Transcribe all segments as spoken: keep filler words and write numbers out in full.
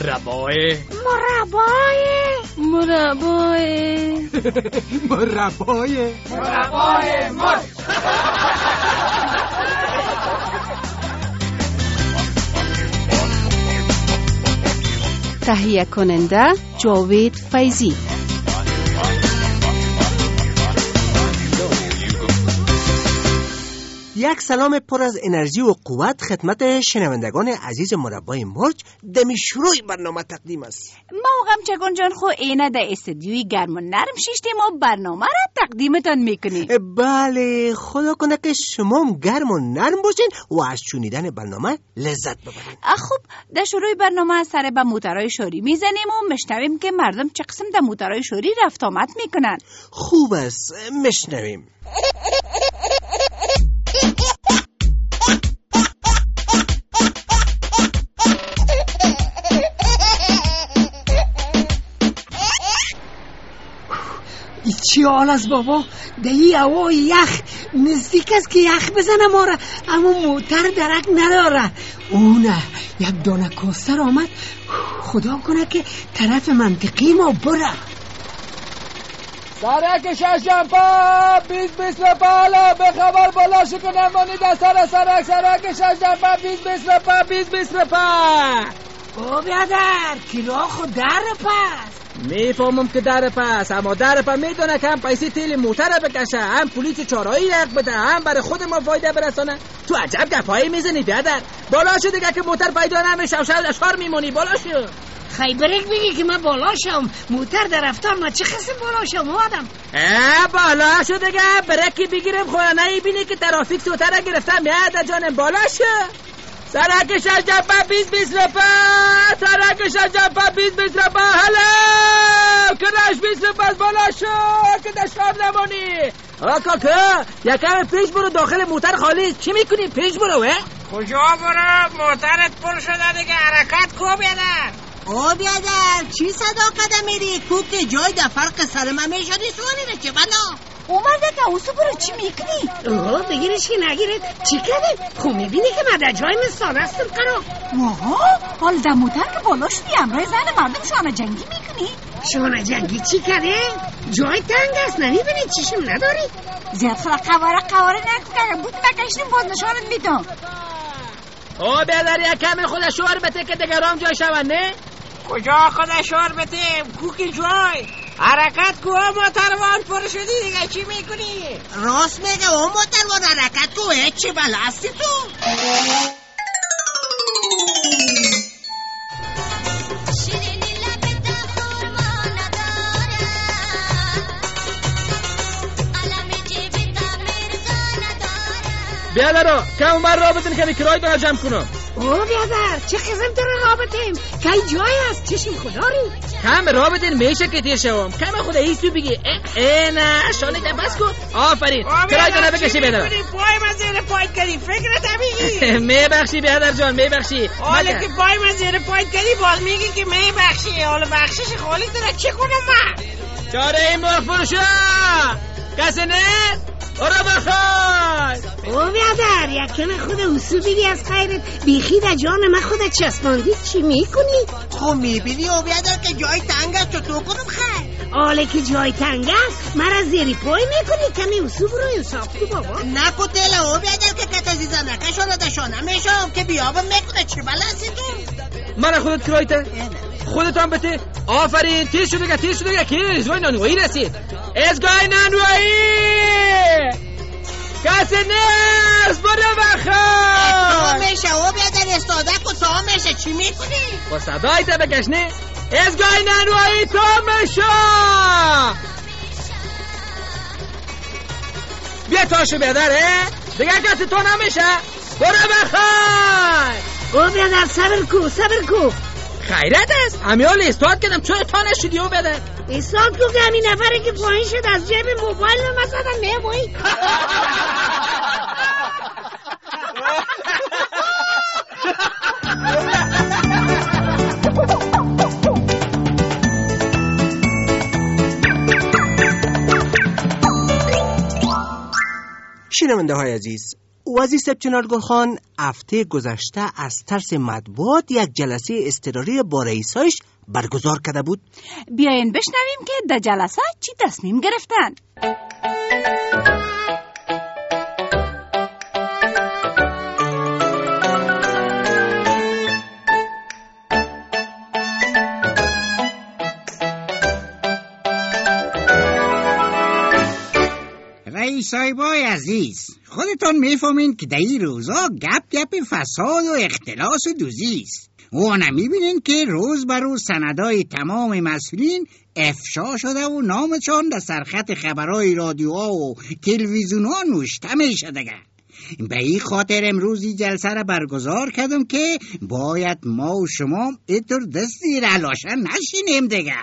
مربای مربای مربای مربای مربای مرد. تهیه کننده جاوید فیضی. یک سلام پر از انرژی و قوت خدمت شنوندگان عزیز مربای مرج. دمی شروع برنامه تقدیم است. ما غمچگان جان خو اینه در استودیوی گرم و نرم شیشتیم و برنامه را تقدیمتان میکنیم. بله، خدا کنه که شما هم گرم و نرم باشین و از شنیدن برنامه لذت ببرین. خب در شروع برنامه سر به موترهای شوری میزنیم و مشنویم که مردم چه قسم در موترهای شوری رفت آمد میکنن. خوب است، مشنویم. چی حال است بابا؟ دهی هوا یخ نزدیک است که یخ بزنه ما را، اما موتر درک نداره. اونه یک دانه کوستر آمد، خدا کنه که طرف منطقی ما بره. سرک شش جنبه بیز بیز رپاله به خبر بالا شو که نمانی در سر سرک سرک شش جنبه بیز بیز رپا بیز بیز رپا. او بیادر کلا خود در پس میفهمم که در پس، اما در پس میدونه که هم پیسی تیل موتر بکشه، هم پولیس چارایی رق بده، هم برای خود ما فایده برسانه. تو عجب گپایی میزنی بیادر. بالا شو دیگه که موتر پیدا نمیشه و شاید اشار میمونی. بالا شو. خیبرک بگی که من بالا شم، موتر در رفتار ما چه قسم بالا شم آدم؟ اه بالا شو دیگه، برکی بگیرم خونه نمیبینی که ترافیک سوتر گرفتم. یاد جانم بالا شو. سرک شش جنبه بیز بیز رپا، سرک شش جنبه بیز بیز رپا. هلو کرش بیز رپا بالا شو که دشار نمانی. آقا که یکم پیش برو، داخل موتر خالی. چی میکنی؟ پیش برو. کجا برو؟ موترت پر شده دیگه، حرکت کو بیادر. او بیادر چی صدا کده میری؟ کوب که جای در فرق سرم همیشدی سوانی نچه بلا اومده که اوسو برو چی میکنی؟ اوه بگیرش که نگیرد چی کردی؟ خب میبینی که من در جای مثال هستم قرار. واها حال در موتر که بالا شدی امرای زن مردم شانه جنگی میکنی؟ شانه جنگی چی کرده؟ جای تنگ است نمیبینی چیشم نداری؟ زیاد خلا قواره قواره نکن بود بکشتیم باز نشانت میدم. او بیادر یکم خود شوهر بته که دگرام جای شون نه؟ کجا خود شوهر بته؟ کوکی جای حرکت کو موتروان پر شدی دیگه، چی میکنی؟ راست میگه او موتروان حرکت کو. چی بلا هستی تو؟ بیادر که اون را بتین که کرای دارا جمع کنم. او بیادر چه قسم تو را بتیم؟ که جای است چشم خداری؟ کم را بتین میشه که تیر شوم. کم خود ایستو بگی اه نه شانه ده بس کن. آفرین کرای دارا بکشی بیادر. پای من زیر پایت کردی فکرت میگی؟ میبخشی بیادر جان میبخشی. حالا که پای من زیر پایت کردی باز میگی که میبخشی. حالا بخشش خالی داره چی کنم من؟ چاره این مرغ فروشا کسی نه؟ برو بخوای. او بیادر یکم خود اصولی از خیرت بیخی در جان من خودت چسباندی چی میکنی؟ خب میبینی او بیادر که جای تنگ است چطور کنم خیر؟ آله که جای تنگ است مرا زیری پای میکنی کمی اصول رو انصاف کو بابا. نکو تل او بیادر که کت عزیزم نکشانه دشانه میشم که بیابم میکنه چی بلنسی تو؟ من خودت کرایته؟ خودتان بته؟ آفرین تیز شده که تیز شده که کیز وای نانوایی رسید. ازگاه نانوایی کسی نیست برو بخواه. تا میشه او بیادر استاده که تا میشه چی میکنی؟ با صدای تا بکش نه ازگاه نانوایی تا میشه. بیا تاشو بیادره دیگه کسی تو نمیشه. برو بخواه. او بیادر صبر کو صبر کو. خیرت است همیال استاد کردم چون تا نشدی او بیادر. استاد کو که همین نفره که پایین شد از جیب موبایل من مثلا میبوی. شنونده های عزیز، وزیر صاحب چنارگل خان هفته گذشته از ترس مطبوعات یک جلسه اضطراری با رئیسایش برگزار کرده بود. بیاین بشنویم که در جلسه چی تصمیم گرفتن. رئیسایبای عزیز، خودتان میفهمین که در این روزا گپ گپ فساد و اختلاس و دوزی است. و نمیبینین که روز بر روز سندای تمام مسئولین افشا شده و نامشان در سرخط خبرهای رادیوها و تلویزیونها نوشته میشه دیگه. به این خاطر امروزی جلسه را برگزار کردم که باید ما و شما اینطور دست زیر علاشه نشینیم دیگه.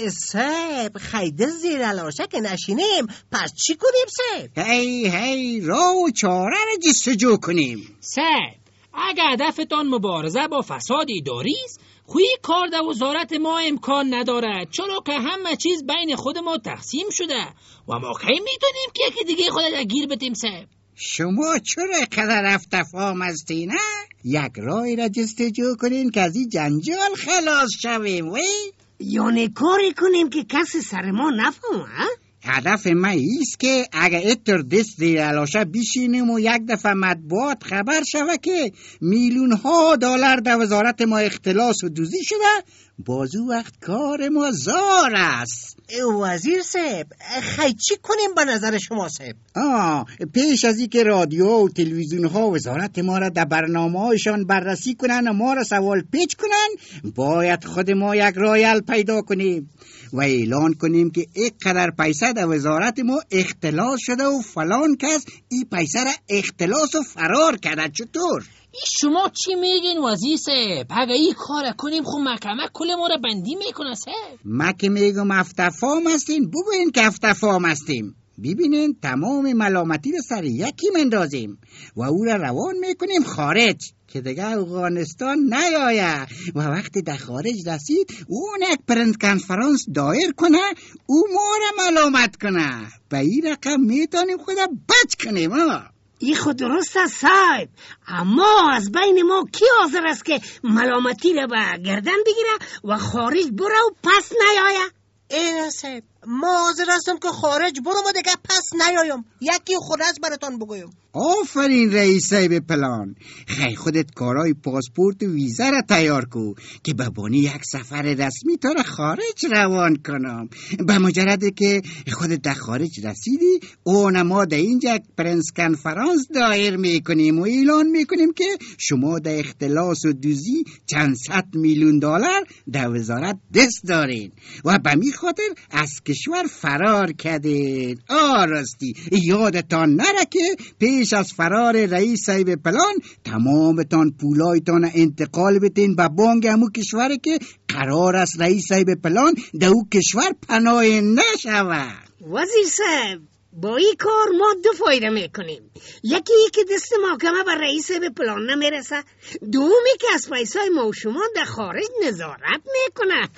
صاحب خیده زیر علاشه که نشینیم پس چی کنیم صاحب؟ هی هی راه و چاره را جستجو کنیم. صاحب اگه هدفتان مبارزه با فساد اداری است، خوی کار در وزارت ما امکان ندارد، چرا که همه چیز بین خود ما تقسیم شده و ما کی میتونیم که یکی دیگه خود را گیر بتیم صاحب. شما چرا قدر افتفام هستی نه؟ یک راهی را جستجو کنین که از این جنجال خلاص شویم وی؟ یعنی کاری کنیم که کسی سر ما نفهمه؟ هدف من ایست که اگه اتر دست زیر علاشه بشینیم و یک دفعه مطبوعات خبر شوه که میلیون ها دلار در وزارت ما اختلاس و دوزی شده، بازو وقت کار ما زار است. وزیر صاحب خیلی چی کنیم به نظر شما صاحب؟ آه پیش از این که رادیو و تلویزیون ها وزارت ما را در برنامه هایشان بررسی کنن و ما را سوال پیچ کنن، باید خود ما یک راه حل پیدا کنیم و اعلان کنیم که یک قدر پیسه در وزارت ما اختلاس شده و فلان کس این پیسه را اختلاس و فرار کرده. چطور؟ ای شما چی میگین وزیر صاحب؟ اگه این کار کنیم خب محکمه کل ما را بندی میکنه صاحب. ما که میگم افتفام هستین بگوین که افتفام هستیم. ببینین تمام ملامتی را سر یکی مندازیم و او را روان میکنیم خارج که دیگه افغانستان نیایه و وقتی در خارج رسید اون یک پرنس کنفرانس دایر کنه او ما را ملامت کنه. به این رقم میتونیم خدا بچ کنیم. ها ای خود درست است صاحب، اما از بین ما کی حاضر است که ملامتی را به گردن بگیره و خارج بره و پس نیایه؟ این صاحب ما حاضر هستم که خارج برم و دیگه پس نیایم. یکی خود از براتان بگویم. آفرین رئیس صاحب پلان. خیلی خودت کارای پاسپورت و ویزا را تیار کو که به بانی یک سفر رسمی تا را خارج روان کنم. به مجرد که خودت در خارج رسیدی اون ما در اینجا یک پرنس کنفرانس دایر میکنیم و اعلان میکنیم که شما در اختلاس و دوزی چند صد میلیون دلار در وزارت دست دارین و به می خاطر از کشور فرار کردین. آراستی یادتان نره که پیش از فرار رئیس صاحب پلان تمامتان پولایتان انتقال بتین به بانک همو کشور که قرار است رئیس صاحب پلان در او کشور پناه نشوه. وزیر صاحب با این کار ما دو فایده میکنیم. یکی ای که دست محکمه بر رئیس به پلان نمیرسه، دومی که از پیسای ما و شما در خارج نظارت میکنه.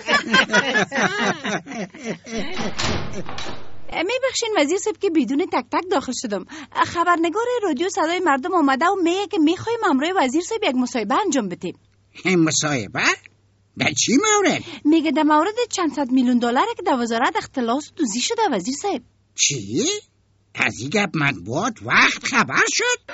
میبخشین وزیر صاحب که بدون تک تک داخل شدم. خبرنگار رادیو صدای مردم آمده و میگه که میخوایم همراه وزیر صاحب یک مصاحبه انجام بدیم. مصاحبه؟ در چی مورد؟ میگه در مورد چند صد میلیون دلار که در وزارت اختلاس دوزی شده وزیر صاحب. چی؟ از این گپ مطبوعات وقت خبر شد؟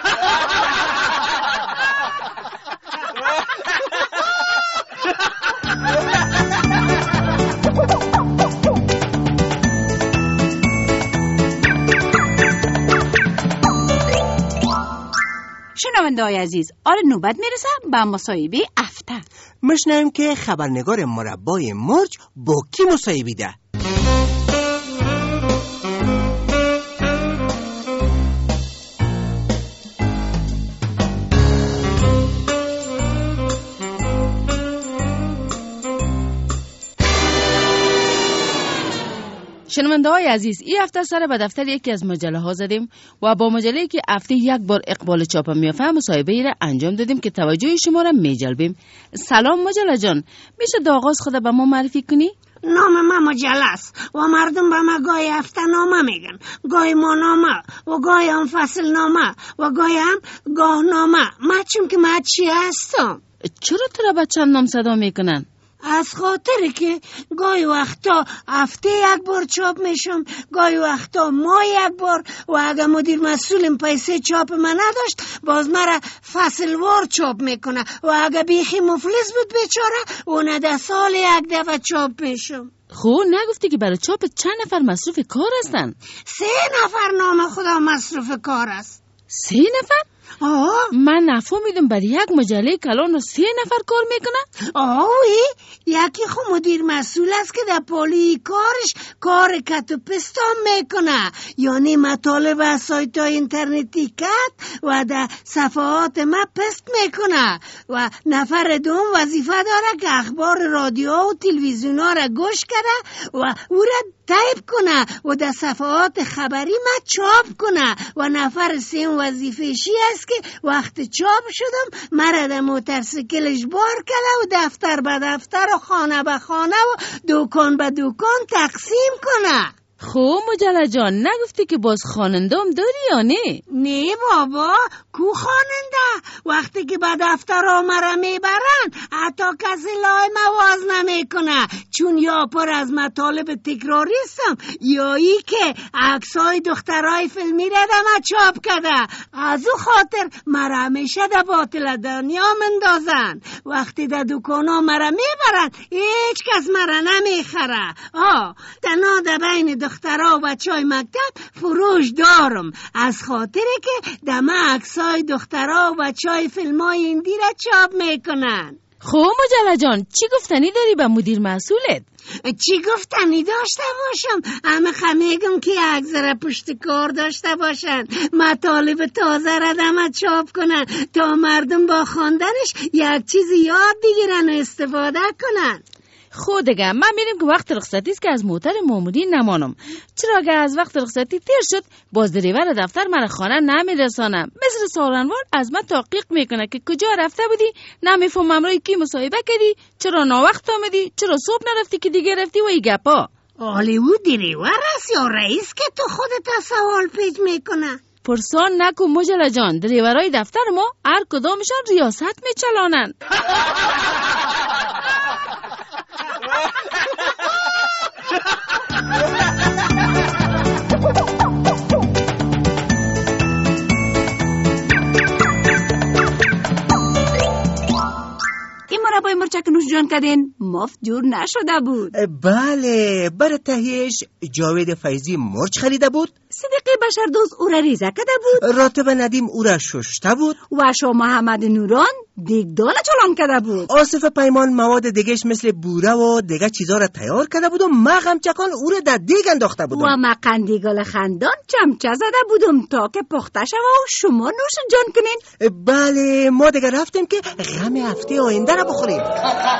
شنونده های عزیز، آره نوبت میرسه به مصاحبه هفته. مشنویم که خبرنگار مربای مرج با کی مصاحبه ده. شنونده های عزیز، این هفته سر به دفتر یکی از مجله ها زدیم و با مجله که هفته یک بار اقبال چاپ میافته مصاحبه ای را انجام دادیم که توجه شما را میجلبیم. سلام مجله جان، میشه دا آغاز خود به ما معرفی کنی؟ نام من مجله است و مردم به ما گاهی هفته نامه میگن، گاهی ماهنامه و گاهی هم فصل نامه و گاهی هم گاه نامه. من چون که من چی هستم؟ چرا تو را به چند نام صدا میکنن؟ از خاطر که گاهی وقتا هفته یک بار چاپ میشم، گاهی وقتا ماه یک بار، و اگر مدیر مسئولم پیسه چاپ من نداشت باز مرا فصلوار چاپ میکنه، و اگر بیخی مفلس بود بیچاره اون ده سال یک دفعه چاپ میشم. خب نگفتی که برای چاپ چند نفر مصروف کار هستن؟ سه نفر نام خدا مصروف کار است. سه نفر؟ آه من نفهمیدم برای یک مجله کلان سه نفر کار میکنه؟ آوی یکی خو مدیر مسئول است که در پالی کارش کار کت و پستان میکنه، یعنی مطالب از سایت های اینترنتی کت و در صفحات ما پست میکنه، و نفر دوم وظیفه داره که اخبار رادیو و تلویزیون ها را گوش کرده و او را تایپ کنه و در صفحات خبری ما چاپ کنه، و نفر سوم وظیفه‌شی است که وقت چاپ شدم مرا در موتورسیکلش بار کرده و دفتر به دفتر و خانه به خانه و دکان به دکان تقسیم کنه. خب مجله جان نگفتی که باز خوانندم داری یا نه؟ نه بابا، کو خواننده؟ وقتی که به دفتر ها مرا میبرن حتی کسی لای مواز نمیکنه، چون یا پر از مطالب تکراری هستم یا ای که عکسای دخترای فیلمی را دم چاپ کرده. از او خاطر مرا همیشه در باطل دنیا مندازن. وقتی در دکان ها مرا میبرن هیچ کس مرا نمیخره. آه تنها در بین دخترها و بچهای مکتب فروش دارم، از خاطر که دم عکسای دخترها و بچهای فیلمای هندی را چاپ میکنن. خب مجله جان چی گفتنی داری به مدیر مسئولت؟ چی گفتنی داشته باشم؟ همه خمیگم که یک ذره پشت کار داشته باشن، مطالب تازه را دم چاپ کنن تا مردم با خواندنش یک چیز یاد بگیرن و استفاده کنن. خود دیگه من میریم که وقت رخصتی است که از موتر ماموری نمانم، چرا که از وقت رخصتی تیر شد باز دریور دفتر من خانه نمیرسانم، مثل سالنوار از من تحقیق میکنه که کجا رفته بودی، نمیفهمم روی کی مصاحبه کردی، چرا ناوقت آمدی، چرا صبح نرفتی که دیگه رفتی و ای گپا. آلی او دریور است یا رئیس که تو خودت سوال پیچ میکنه؟ پرسان نکن مجله جان، دریورای دفتر ما هر کدامشان ریاست میچلانن. این مربای مرچک نوش جان کردین مفت جور نشده بود. بله، برای تهیهش جاوید فیضی مرچ خریده بود، صدیقی بشردوست او را ریزه کرده بود، راتب ندیم او را ششته بود، و شاه محمد نوران دیگدان چلان کرده بود، آصف پیمان مواد دیگهش مثل بوره و دیگه چیزا را تیار کرده بود و ما غمچکان او را در دیگ انداخته بودم و ما قندیگال خندان چمچه زده بودم تا که پخته شود و شما نوش جان کنین. بله، ما دیگه رفتیم که غم هفته آینده را بخوریم.